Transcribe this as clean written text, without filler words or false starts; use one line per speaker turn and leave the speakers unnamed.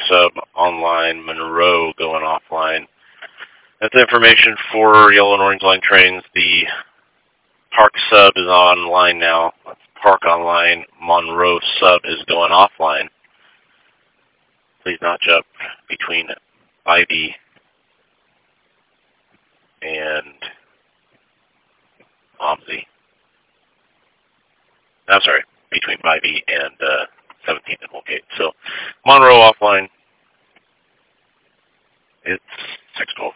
sub online, Monroe going offline. That's information for yellow and orange line trains. The Park sub is online now. That's Park online. Monroe sub is going offline. Please not jump between Bybee and OMSI. I'm sorry, between Bybee and 17th and Woolgate. So Monroe offline. It's 6:12.